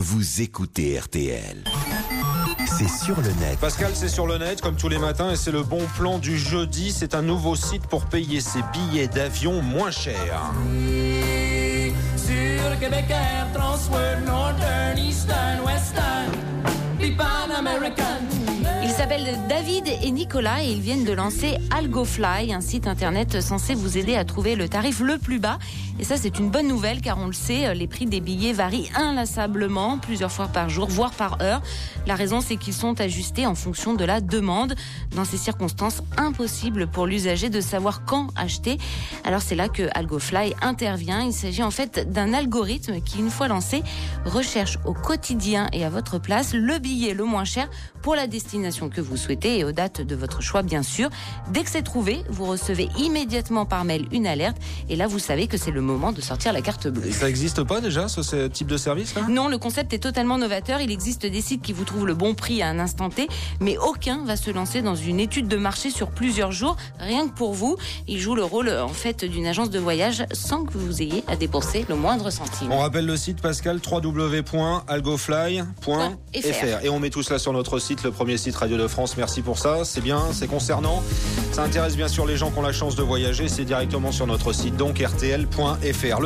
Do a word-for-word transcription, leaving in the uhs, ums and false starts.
vous écoutez R T L. C'est sur le net. Pascal, c'est sur le net, comme tous les matins, et c'est le bon plan du jeudi. C'est un nouveau site pour payer ses billets d'avion moins chers. Sur Québec Air, Transworld, Northern, Eastern, Western, puis Pan American. Ils s'appellent David et Nicolas et ils viennent de lancer AlgoFly, un site internet censé vous aider à trouver le tarif le plus bas. Et ça, c'est une bonne nouvelle car on le sait, les prix des billets varient inlassablement, plusieurs fois par jour, voire par heure. La raison, c'est qu'ils sont ajustés en fonction de la demande. Dans ces circonstances, impossible pour l'usager de savoir quand acheter. Alors c'est là que AlgoFly intervient. Il s'agit en fait d'un algorithme qui, une fois lancé, recherche au quotidien et à votre place le billet le moins cher pour la destination que vous souhaitez et aux dates de votre choix, bien sûr. Dès que c'est trouvé, vous recevez immédiatement par mail une alerte et là, vous savez que c'est le moment de sortir la carte bleue. Ça n'existe pas déjà, ce, ce type de service là ? Non, le concept est totalement novateur. Il existe des sites qui vous trouvent le bon prix à un instant T, mais aucun va se lancer dans une étude de marché sur plusieurs jours, rien que pour vous. Il joue le rôle en fait d'une agence de voyage sans que vous ayez à débourser le moindre centime. On rappelle le site, Pascal, w w w point algofly point f r. Et on met tout cela sur notre site, le premier site Radio de France. Merci pour ça, c'est bien, c'est concernant. Ça intéresse bien sûr les gens qui ont la chance de voyager. C'est directement sur notre site, donc r t l point f r.